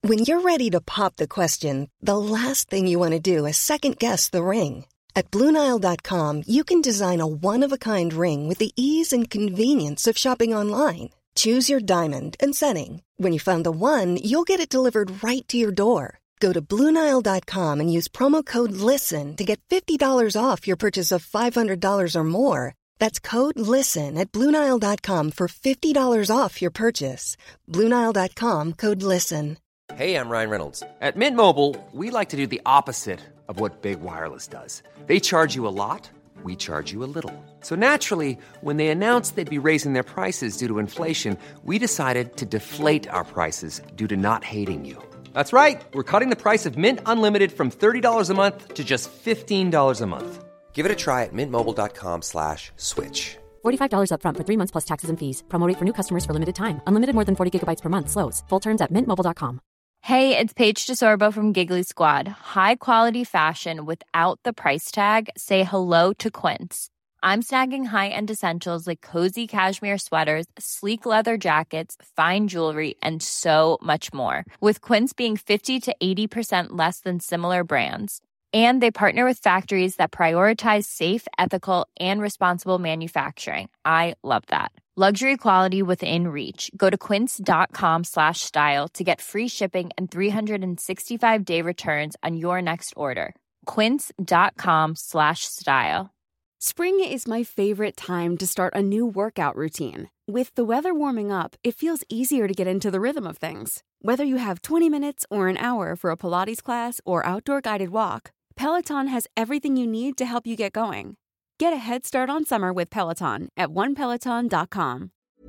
When you're ready to pop the question, the last thing you want to do is second-guess the ring. At BlueNile.com, you can design a one-of-a-kind ring with the ease and convenience of shopping online. Choose your diamond and setting. When you find the one, you'll get it delivered right to your door. Go to BlueNile.com and use promo code LISTEN to get $50 off your purchase of $500 or more. That's code LISTEN at BlueNile.com for $50 off your purchase. BlueNile.com, code LISTEN. Hey, I'm Ryan Reynolds. At Mint Mobile, we like to do the opposite of what Big Wireless does. They charge you a lot, we charge you a little. So naturally, when they announced they'd be raising their prices due to inflation, we decided to deflate our prices due to not hating you. That's right. We're cutting the price of Mint Unlimited from $30 a month to just $15 a month. Give it a try at mintmobile.com/switch. $45 up front for 3 months plus taxes and fees. Promo rate for new customers for limited time. Unlimited more than 40 gigabytes per month. Slows full terms at mintmobile.com. Hey, it's Paige DeSorbo from Giggly Squad. High quality fashion without the price tag. Say hello to Quince. I'm snagging high-end essentials like cozy cashmere sweaters, sleek leather jackets, fine jewelry, and so much more. With Quince being 50 to 80% less than similar brands. And they partner with factories that prioritize safe, ethical, and responsible manufacturing. I love that. Luxury quality within reach. Go to quince.com/style to get free shipping and 365-day returns on your next order. Quince.com/style. Spring is my favorite time to start a new workout routine. With the weather warming up, it feels easier to get into the rhythm of things. Whether you have 20 minutes or an hour for a Pilates class or outdoor guided walk, Peloton has everything you need to help you get going. Get a head start on summer with Peloton at onepeloton.com.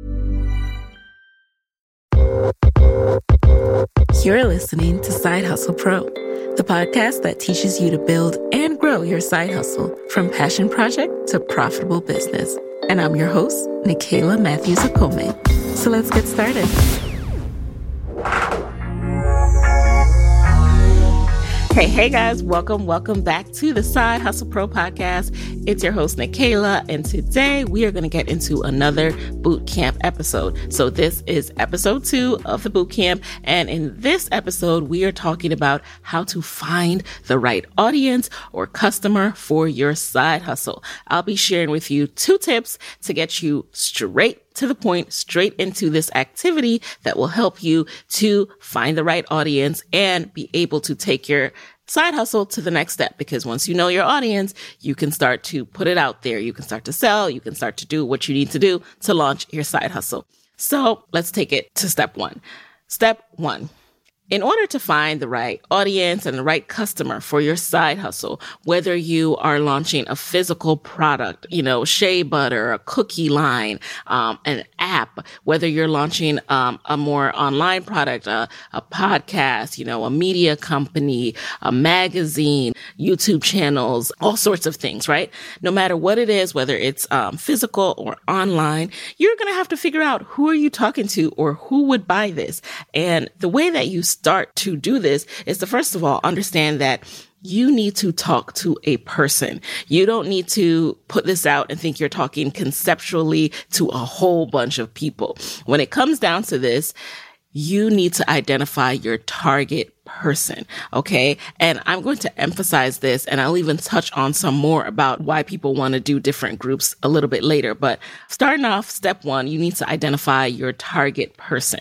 You're listening to Side Hustle Pro, the podcast that teaches you to build and grow your side hustle from passion project to profitable business. And I'm your host, Nicaila Matthews-Okome. So let's get started. Hey guys, welcome back to the Side Hustle Pro podcast. It's your host, Nicaila, and today we are going to get into another boot camp episode. So this is episode 2 of the boot camp, and in this episode, we are talking about how to find the right audience or customer for your side hustle. I'll be sharing with you 2 tips to get you straight to the point, straight into this activity that will help you to find the right audience and be able to take your side hustle to the next step. Because once you know your audience, you can start to put it out there. You can start to sell. You can start to do what you need to do to launch your side hustle. So let's take it to step 1. Step 1. In order to find the right audience and the right customer for your side hustle, whether you are launching a physical product, shea butter, a cookie line, an app, whether you're launching a more online product, a podcast, a media company, a magazine, YouTube channels, all sorts of things, right? No matter what it is, whether it's physical or online, you're going to have to figure out who are you talking to or who would buy this. And the way that you start to do this is to, first of all, understand that you need to talk to a person. You don't need to put this out and think you're talking conceptually to a whole bunch of people. When it comes down to this, you need to identify your target person. Okay. And I'm going to emphasize this, and I'll even touch on some more about why people want to do different groups a little bit later. But starting off, step 1, you need to identify your target person.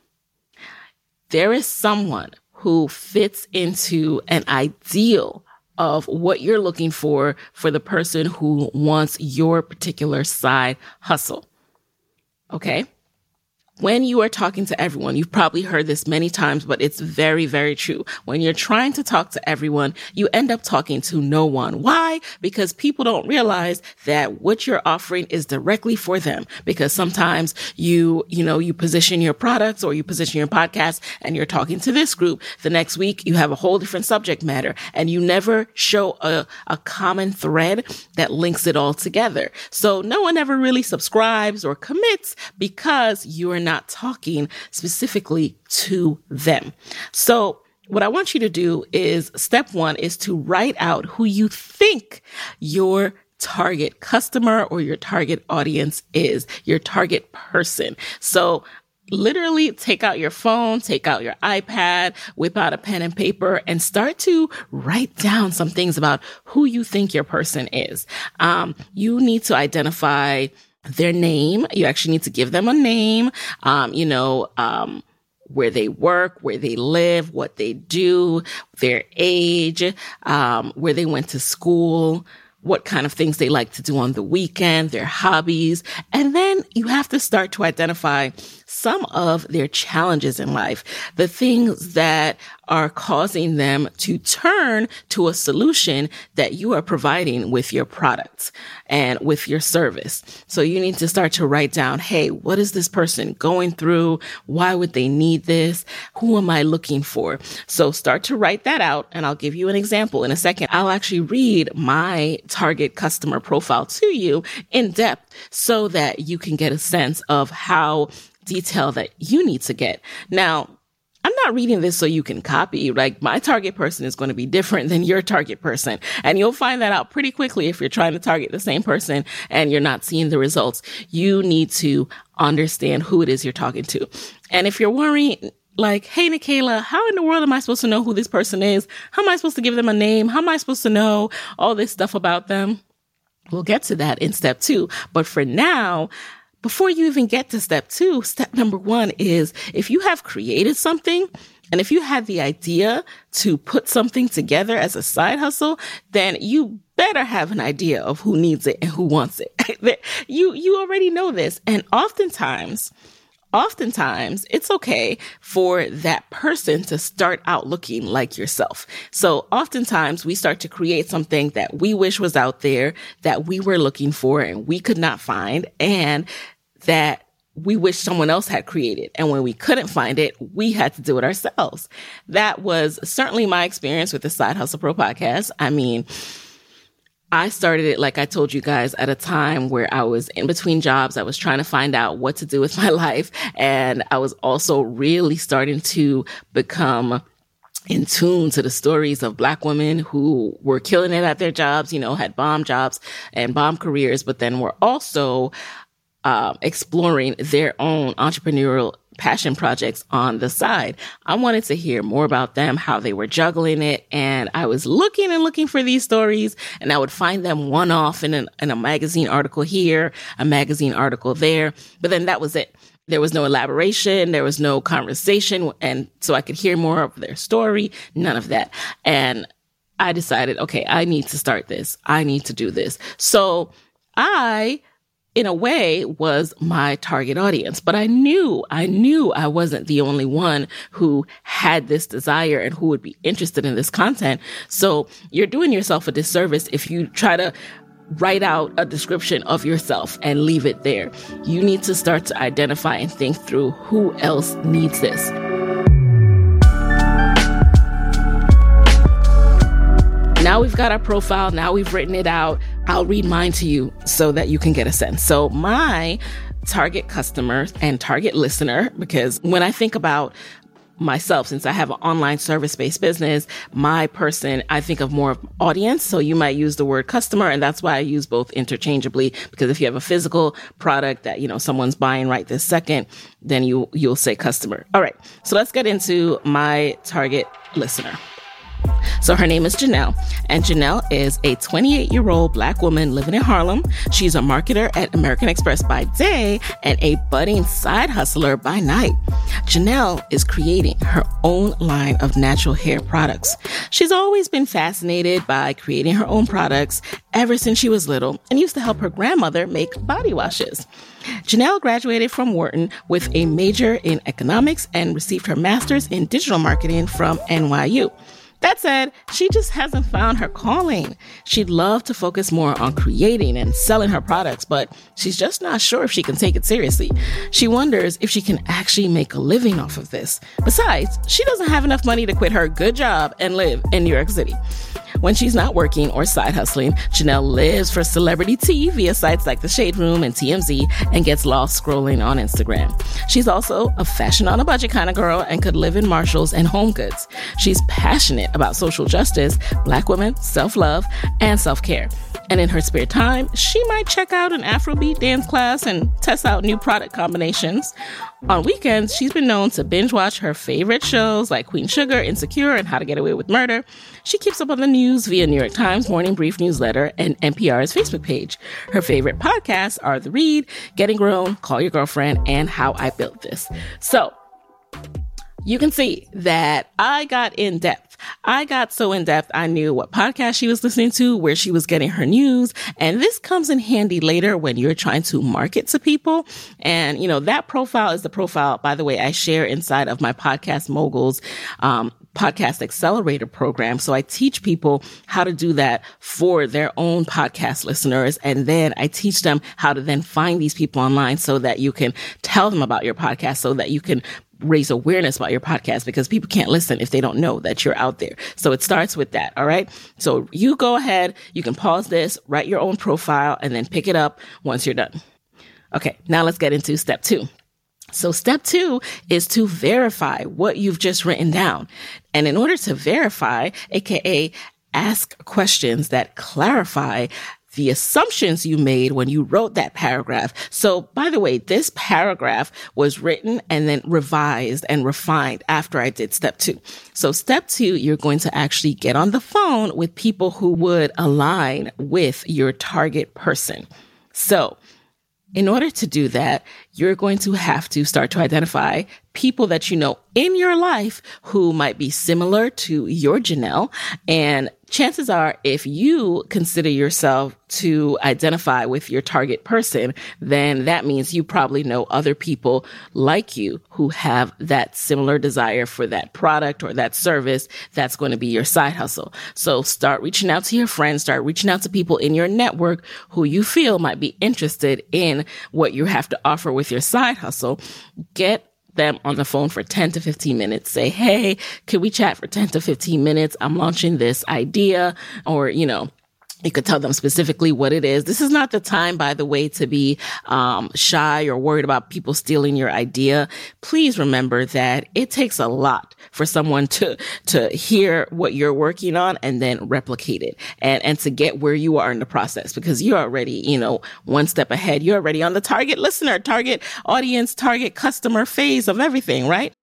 There is someone who fits into an ideal of what you're looking for the person who wants your particular side hustle. Okay? When you are talking to everyone, you've probably heard this many times, but it's very, very true. When you're trying to talk to everyone, you end up talking to no one. Why? Because people don't realize that what you're offering is directly for them. Because sometimes you position your products or you position your podcast and you're talking to this group. The next week, you have a whole different subject matter and you never show a common thread that links it all together. So no one ever really subscribes or commits because you are not talking specifically to them. So what I want you to do is step 1 is to write out who you think your target customer or your target audience is, your target person. So literally take out your phone, take out your iPad, whip out a pen and paper, and start to write down some things about who you think your person is. You need to identify their name. You actually need to give them a name, where they work, where they live, what they do, their age, where they went to school, what kind of things they like to do on the weekend, their hobbies. And then you have to start to identify some of their challenges in life, the things that are causing them to turn to a solution that you are providing with your products and with your service. So you need to start to write down, hey, what is this person going through? Why would they need this? Who am I looking for? So start to write that out, and I'll give you an example in a second. I'll actually read my target customer profile to you in depth so that you can get a sense of how detailed that you need to get. Now, I'm not reading this so you can copy. Like, my target person is going to be different than your target person. And you'll find that out pretty quickly if you're trying to target the same person and you're not seeing the results. You need to understand who it is you're talking to. And if you're worried, like, hey, Nicaila, how in the world am I supposed to know who this person is? How am I supposed to give them a name? How am I supposed to know all this stuff about them? We'll get to that in step 2. But for now, before you even get to step 2, step number 1 is if you have created something and if you had the idea to put something together as a side hustle, then you better have an idea of who needs it and who wants it. You already know this. And oftentimes, it's okay for that person to start out looking like yourself. So oftentimes we start to create something that we wish was out there, that we were looking for and we could not find, and that we wish someone else had created. And when we couldn't find it, we had to do it ourselves. That was certainly my experience with the Side Hustle Pro podcast. I mean, I started it, like I told you guys, at a time where I was in between jobs. I was trying to find out what to do with my life. And I was also really starting to become in tune to the stories of Black women who were killing it at their jobs, had bomb jobs and bomb careers, but then were also exploring their own entrepreneurial passion projects on the side. I wanted to hear more about them, how they were juggling it. And I was looking for these stories, and I would find them one off in a magazine article here, a magazine article there. But then that was it. There was no elaboration. There was no conversation. And so I could hear more of their story. None of that. And I decided, okay, I need to start this. I need to do this. So I, in a way, was my target audience, but I knew I wasn't the only one who had this desire and who would be interested in this content. So you're doing yourself a disservice if you try to write out a description of yourself and leave it there. You need to start to identify and think through who else needs this. Now we've got our profile. Now we've written it out. I'll read mine to you so that you can get a sense. So my target customer and target listener, because when I think about myself, since I have an online service-based business, my person, I think of more of audience. So you might use the word customer, and that's why I use both interchangeably, because if you have a physical product that, someone's buying right this second, then you'll say customer. All right. So let's get into my target listener. So her name is Janelle, and Janelle is a 28-year-old Black woman living in Harlem. She's a marketer at American Express by day and a budding side hustler by night. Janelle is creating her own line of natural hair products. She's always been fascinated by creating her own products ever since she was little and used to help her grandmother make body washes. Janelle graduated from Wharton with a major in economics and received her master's in digital marketing from NYU. That said, she just hasn't found her calling. She'd love to focus more on creating and selling her products, but she's just not sure if she can take it seriously. She wonders if she can actually make a living off of this. Besides, she doesn't have enough money to quit her good job and live in New York City. When she's not working or side hustling, Janelle lives for celebrity tea via sites like The Shade Room and TMZ and gets lost scrolling on Instagram. She's also a fashion on a budget kind of girl and could live in Marshalls and Home Goods. She's passionate about social justice, Black women, self-love, and self-care. And in her spare time, she might check out an Afrobeat dance class and test out new product combinations. On weekends, she's been known to binge watch her favorite shows like Queen Sugar, Insecure, and How to Get Away with Murder. She keeps up on the news via New York Times Morning Brief newsletter and NPR's Facebook page. Her favorite podcasts are The Read, Getting Grown, Call Your Girlfriend, and How I Built This. So, you can see that I got in depth. I got so in depth, I knew what podcast she was listening to, where she was getting her news. And this comes in handy later when you're trying to market to people. And, that profile is the profile, by the way, I share inside of my Podcast Moguls Podcast Accelerator program. So I teach people how to do that for their own podcast listeners. And then I teach them how to then find these people online so that you can tell them about your podcast, so that you can raise awareness about your podcast, because people can't listen if they don't know that you're out there. So it starts with that. All right. So you go ahead, you can pause this, write your own profile, and then pick it up once you're done. Okay. Now let's get into step 2. So step 2 is to verify what you've just written down. And in order to verify, aka ask questions that clarify the assumptions you made when you wrote that paragraph. So, by the way, this paragraph was written and then revised and refined after I did step 2. So step 2, you're going to actually get on the phone with people who would align with your target person. So in order to do that, you're going to have to start to identify people that you know in your life who might be similar to your Janelle. And chances are, if you consider yourself to identify with your target person, then that means you probably know other people like you who have that similar desire for that product or that service that's going to be your side hustle. So start reaching out to your friends, start reaching out to people in your network who you feel might be interested in what you have to offer with your side hustle. Get them on the phone for 10 to 15 minutes. Say, hey, can we chat for 10 to 15 minutes? I'm launching this idea. Or, you could tell them specifically what it is. This is not the time, by the way, to be shy or worried about people stealing your idea. Please remember that it takes a lot for someone to hear what you're working on and then replicate it and to get where you are in the process, because you're already, one step ahead. You're already on the target listener, target audience, target customer phase of everything, right?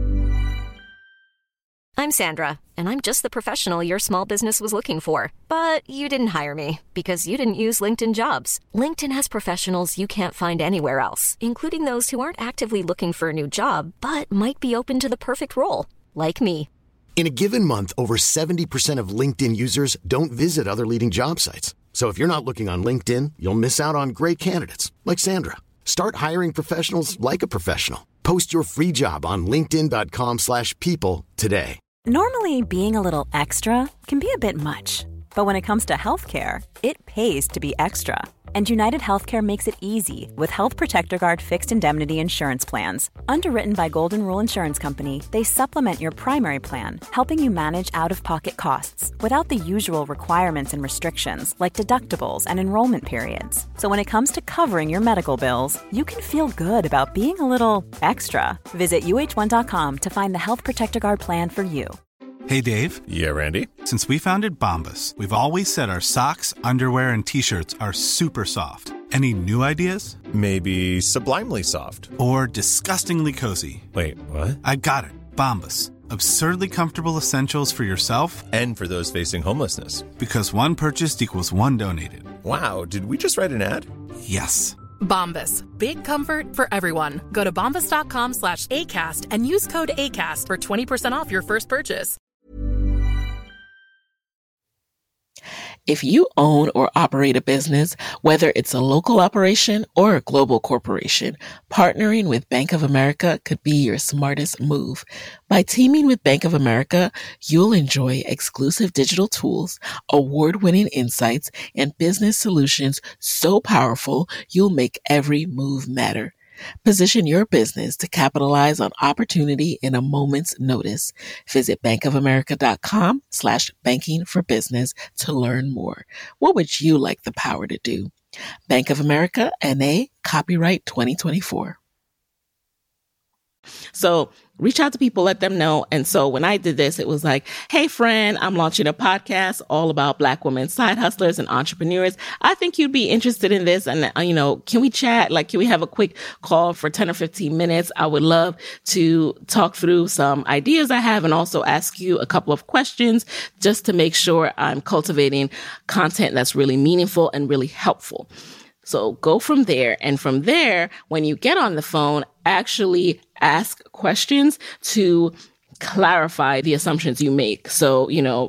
I'm Sandra, and I'm just the professional your small business was looking for. But you didn't hire me because you didn't use LinkedIn Jobs. LinkedIn has professionals you can't find anywhere else, including those who aren't actively looking for a new job, but might be open to the perfect role, like me. In a given month, over 70% of LinkedIn users don't visit other leading job sites. So if you're not looking on LinkedIn, you'll miss out on great candidates, like Sandra. Start hiring professionals like a professional. Post your free job on linkedin.com/people today. Normally, being a little extra can be a bit much, but when it comes to healthcare, it pays to be extra. And United Healthcare makes it easy with Health Protector Guard fixed indemnity insurance plans. Underwritten by Golden Rule Insurance Company, they supplement your primary plan, helping you manage out-of-pocket costs without the usual requirements and restrictions like deductibles and enrollment periods. So when it comes to covering your medical bills, you can feel good about being a little extra. Visit uh1.com to find the Health Protector Guard plan for you. Hey, Dave. Yeah, Randy. Since we founded Bombas, we've always said our socks, underwear, and T-shirts are super soft. Any new ideas? Maybe sublimely soft. Or disgustingly cozy. Wait, what? I got it. Bombas. Absurdly comfortable essentials for yourself and for those facing homelessness. Because one purchased equals one donated. Wow, did we just write an ad? Yes. Bombas. Big comfort for everyone. Go to bombas.com/ACAST and use code ACAST for 20% off your first purchase. If you own or operate a business, whether it's a local operation or a global corporation, partnering with Bank of America could be your smartest move. By teaming with Bank of America, you'll enjoy exclusive digital tools, award-winning insights, and business solutions so powerful you'll make every move matter. Position your business to capitalize on opportunity in a moment's notice. Visit bankofamerica.com/banking for business to learn more. What would you like the power to do? Bank of America, N.A., copyright 2024. So reach out to people, let them know. And so when I did this, it was like, hey, friend, I'm launching a podcast all about Black women side hustlers and entrepreneurs. I think you'd be interested in this. And, can we chat? Like, can we have a quick call for 10 or 15 minutes? I would love to talk through some ideas I have and also ask you a couple of questions just to make sure I'm cultivating content that's really meaningful and really helpful. So go from there. And from there, when you get on the phone, actually ask questions to clarify the assumptions you make. So,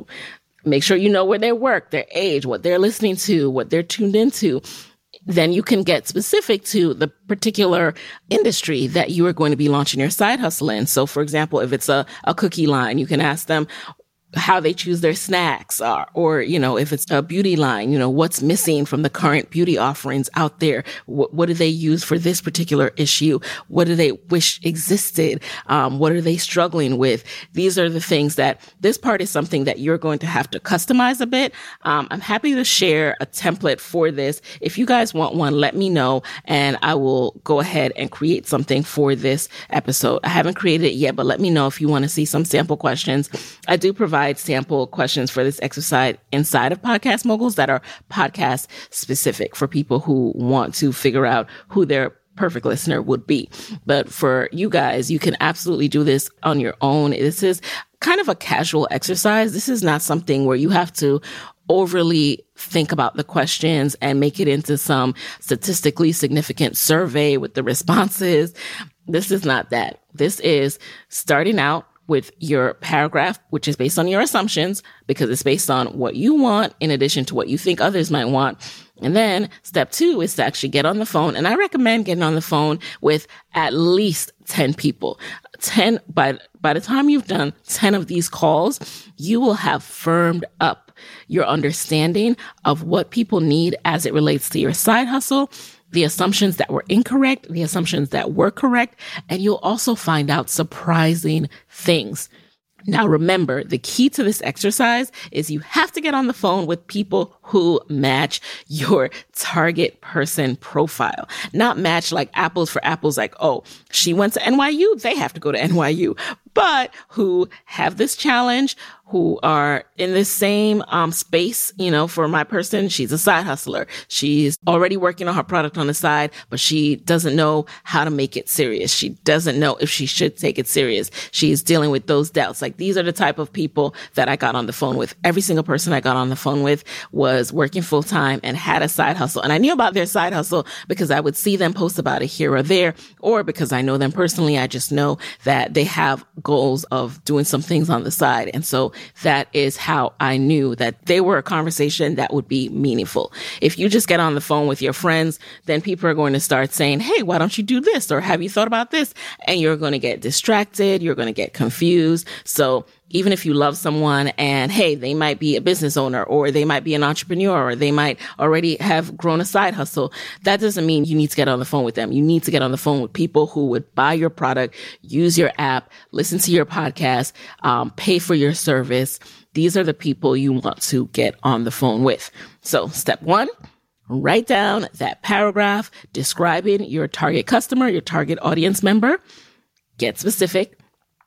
make sure you know where they work, their age, what they're listening to, what they're tuned into. Then you can get specific to the particular industry that you are going to be launching your side hustle in. So, for example, if it's a cookie line, you can ask them how they choose their snacks, or if it's a beauty line, what's missing from the current beauty offerings out there? What do they use for this particular issue? What do they wish existed? What are they struggling with? These are the things that this part is something that you're going to have to customize a bit. I'm happy to share a template for this. If you guys want one, let me know and I will go ahead and create something for this episode. I haven't created it yet, but let me know if you want to see some sample questions. I do provide sample questions for this exercise inside of Podcast Moguls that are podcast specific for people who want to figure out who their perfect listener would be. But for you guys, you can absolutely do this on your own. This is kind of a casual exercise. This is not something where you have to overly think about the questions and make it into some statistically significant survey with the responses. This is not that. This is starting out with your paragraph, which is based on your assumptions, because it's based on what you want in addition to what you think others might want. And then step 2 is to actually get on the phone. And I recommend getting on the phone with at least 10 people. 10 by the time you've done 10 of these calls, you will have firmed up your understanding of what people need as it relates to your side hustle, the assumptions that were incorrect, the assumptions that were correct, and you'll also find out surprising things. Now, remember, the key to this exercise is you have to get on the phone with people who match your target person profile. Not match like apples for apples, like, oh, she went to NYU, they have to go to NYU. But who have this challenge, who are in the same space. For my person, she's a side hustler. She's already working on her product on the side, but she doesn't know how to make it serious. She doesn't know if she should take it serious. She's dealing with those doubts. Like, these are the type of people that I got on the phone with. Every single person I got on the phone with was working full time and had a side hustle. And I knew about their side hustle because I would see them post about it here or there, or because I know them personally. I just know that they have goals of doing some things on the side. And so that is how I knew that they were a conversation that would be meaningful. If you just get on the phone with your friends, then people are going to start saying, hey, why don't you do this? Or have you thought about this? And you're going to get distracted. You're going to get confused. So even if you love someone and, hey, they might be a business owner, or they might be an entrepreneur, or they might already have grown a side hustle, that doesn't mean you need to get on the phone with them. You need to get on the phone with people who would buy your product, use your app, listen to your podcast, pay for your service. These are the people you want to get on the phone with. So step 1, write down that paragraph describing your target customer, your target audience member. Get specific.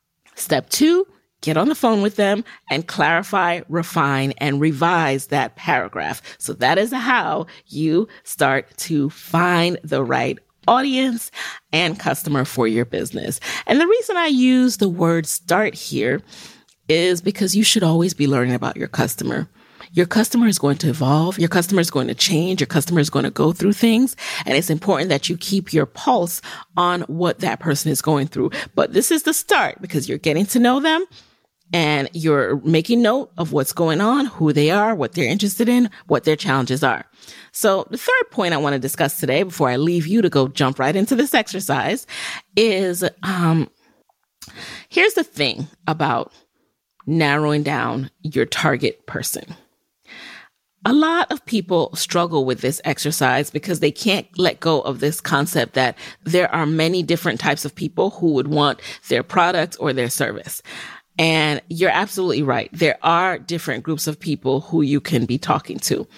Step 2, get on the phone with them and clarify, refine, and revise that paragraph. So that is how you start to find the right audience and customer for your business. And the reason I use the word start here is because you should always be learning about your customer. Your customer is going to evolve. Your customer is going to change. Your customer is going to go through things. And it's important that you keep your pulse on what that person is going through. But this is the start, because you're getting to know them and you're making note of what's going on, who they are, what they're interested in, what their challenges are. So the third point I want to discuss today, before I leave you to go jump right into this exercise, is here's the thing about narrowing down your target person. A lot of people struggle with this exercise because they can't let go of this concept that there are many different types of people who would want their product or their service. And you're absolutely right. There are different groups of people who you can be talking to.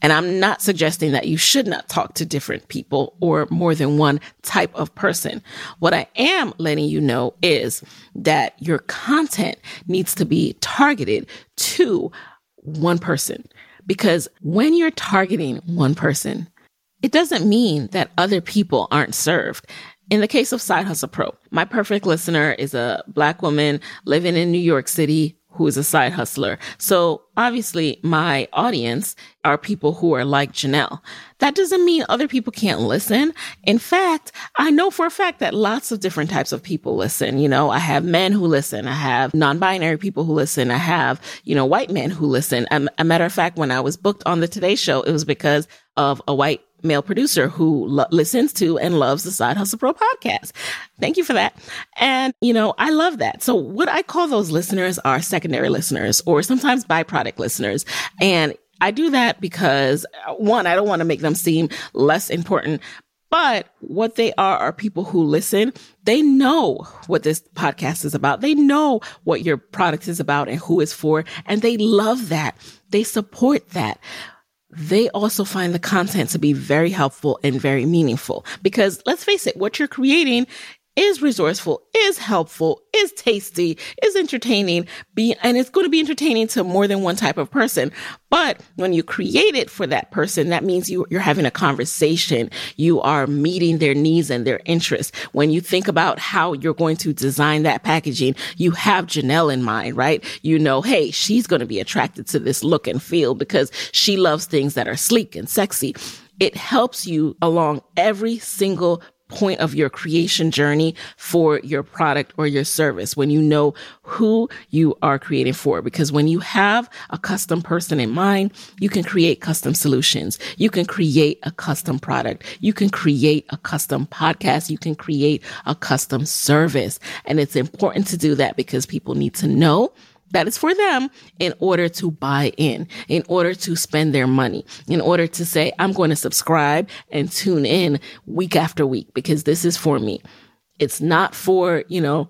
And I'm not suggesting that you should not talk to different people or more than one type of person. What I am letting you know is that your content needs to be targeted to one person. Because when you're targeting one person, it doesn't mean that other people aren't served. In the case of Side Hustle Pro, my perfect listener is a Black woman living in New York City who is a side hustler. So obviously my audience are people who are like Janelle. That doesn't mean other people can't listen. In fact, I know for a fact that lots of different types of people listen. You know, I have men who listen. I have non-binary people who listen. I have, white men who listen. A matter of fact, when I was booked on the Today Show, it was because of a white male producer who listens to and loves the Side Hustle Pro podcast. Thank you for that. And, I love that. So what I call those listeners are secondary listeners or sometimes byproduct listeners. And I do that because, one, I don't want to make them seem less important. But what they are people who listen. They know what this podcast is about. They know what your product is about and who it's for. And they love that. They support that. They also find the content to be very helpful and very meaningful because let's face it, what you're creating is resourceful, is helpful, is tasty, is entertaining, and it's going to be entertaining to more than one type of person. But when you create it for that person, that means you're having a conversation. You are meeting their needs and their interests. When you think about how you're going to design that packaging, you have Janelle in mind, right? Hey, she's going to be attracted to this look and feel because she loves things that are sleek and sexy. It helps you along every single point of your creation journey for your product or your service when you know who you are creating for. Because when you have a custom person in mind, you can create custom solutions. You can create a custom product. You can create a custom podcast. You can create a custom service. And it's important to do that because people need to know that it's for them in order to buy in order to spend their money, in order to say, I'm going to subscribe and tune in week after week because this is for me. It's not for,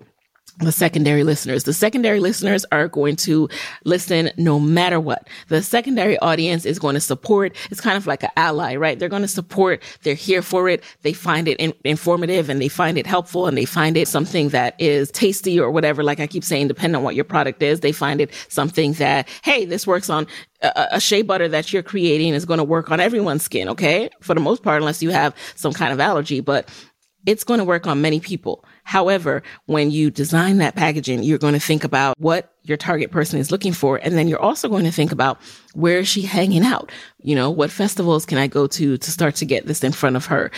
the secondary listeners. The secondary listeners are going to listen no matter what. The secondary audience is going to support. It's kind of like an ally, right? They're going to support. They're here for it. They find it informative and they find it helpful and they find it something that is tasty or whatever. Like I keep saying, depending on what your product is, they find it something that, hey, this works on a shea butter that you're creating is going to work on everyone's skin. Okay. For the most part, unless you have some kind of allergy, but it's going to work on many people. However, when you design that packaging, you're going to think about what your target person is looking for. And then you're also going to think about where is she hanging out? What festivals can I go to start to get this in front of her?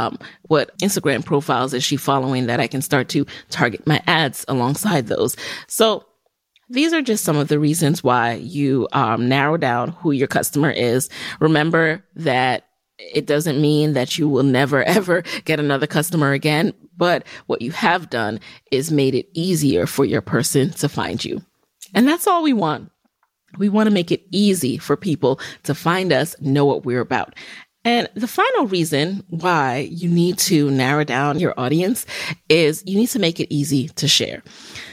What Instagram profiles is she following that I can start to target my ads alongside those? So these are just some of the reasons why you narrow down who your customer is. Remember that it doesn't mean that you will never, ever get another customer again. But what you have done is made it easier for your person to find you. And that's all we want. We want to make it easy for people to find us, know what we're about. And the final reason why you need to narrow down your audience is you need to make it easy to share.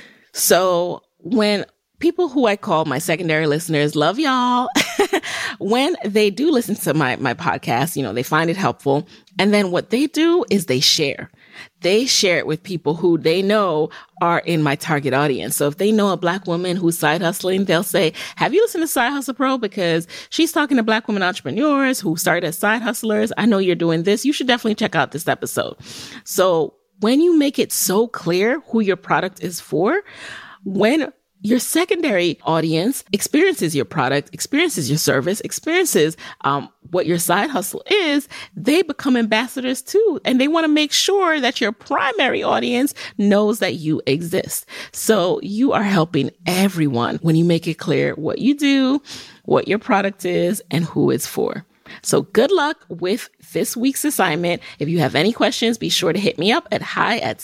So when people who I call my secondary listeners, love y'all. When they do listen to my podcast, they find it helpful. And then what they do is they share. They share it with people who they know are in my target audience. So if they know a Black woman who's side hustling, they'll say, have you listened to Side Hustle Pro? Because she's talking to Black women entrepreneurs who started as side hustlers. I know you're doing this. You should definitely check out this episode. So when you make it so clear who your product is for, when your secondary audience experiences your product, experiences your service, experiences what your side hustle is, they become ambassadors too. And they want to make sure that your primary audience knows that you exist. So you are helping everyone when you make it clear what you do, what your product is, and who it's for. So good luck with this week's assignment. If you have any questions, be sure to hit me up at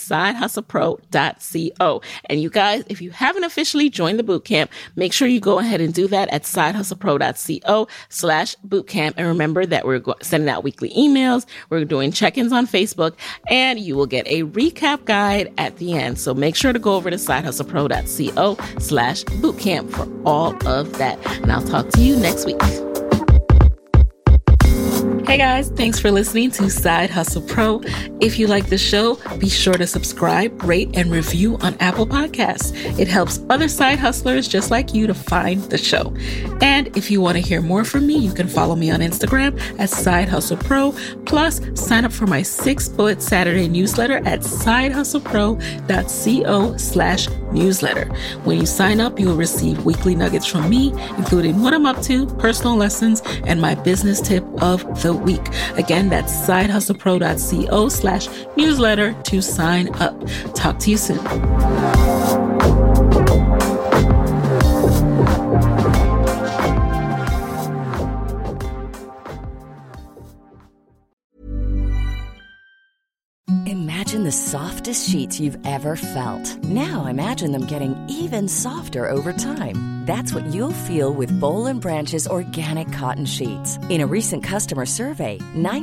hi@sidehustlepro.co. And you guys, if you haven't officially joined the bootcamp, make sure you go ahead and do that at sidehustlepro.co/bootcamp. And remember that we're sending out weekly emails. We're doing check-ins on Facebook, and you will get a recap guide at the end. So make sure to go over to sidehustlepro.co/bootcamp for all of that. And I'll talk to you next week. Hey guys, thanks for listening to Side Hustle Pro. If you like the show, be sure to subscribe, rate, and review on Apple Podcasts. It helps other side hustlers just like you to find the show. And if you want to hear more from me, you can follow me on Instagram at Side Hustle Pro. Plus, sign up for my 6 Bullet Saturday newsletter at sidehustlepro.co/newsletter. When you sign up, you will receive weekly nuggets from me, including what I'm up to, personal lessons, and my business tip of the week. Again, that's sidehustlepro.co/newsletter to sign up. Talk to you soon. Imagine the softest sheets you've ever felt. Now imagine them getting even softer over time. That's what you'll feel with Boll & Branch's organic cotton sheets. In a recent customer survey,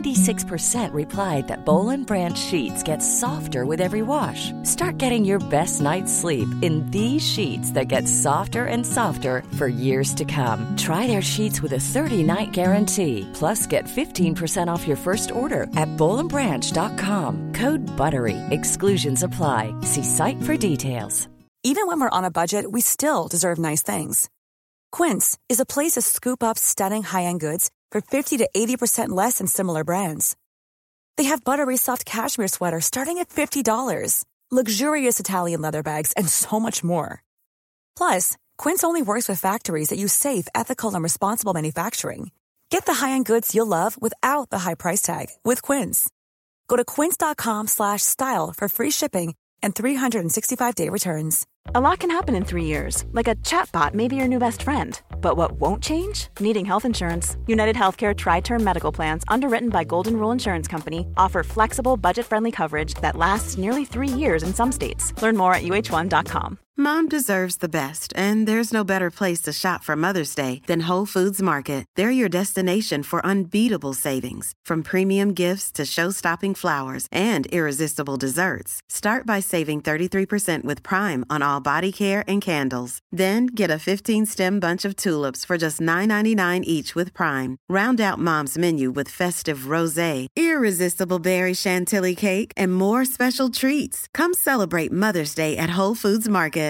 96% replied that Boll & Branch sheets get softer with every wash. Start getting your best night's sleep in these sheets that get softer and softer for years to come. Try their sheets with a 30-night guarantee. Plus, get 15% off your first order at bollandbranch.com. Code BUTTERY. Exclusions apply. See site for details. Even when we're on a budget, we still deserve nice things. Quince is a place to scoop up stunning high-end goods for 50 to 80% less than similar brands. They have buttery soft cashmere sweaters starting at $50, luxurious Italian leather bags, and so much more. Plus, Quince only works with factories that use safe, ethical, and responsible manufacturing. Get the high-end goods you'll love without the high price tag with Quince. Go to quince.com/style for free shipping and 365-day returns. A lot can happen in 3 years, like a chatbot may be your new best friend. But what won't change? Needing health insurance. United Healthcare Tri-Term Medical Plans, underwritten by Golden Rule Insurance Company, offer flexible, budget-friendly coverage that lasts nearly 3 years in some states. Learn more at uh1.com. Mom deserves the best, and there's no better place to shop for Mother's Day than Whole Foods Market. They're your destination for unbeatable savings, from premium gifts to show-stopping flowers and irresistible desserts. Start by saving 33% with Prime on all body care and candles. Then get a 15-stem bunch of tulips for just $9.99 each with Prime. Round out Mom's menu with festive rosé, irresistible berry chantilly cake, and more special treats. Come celebrate Mother's Day at Whole Foods Market.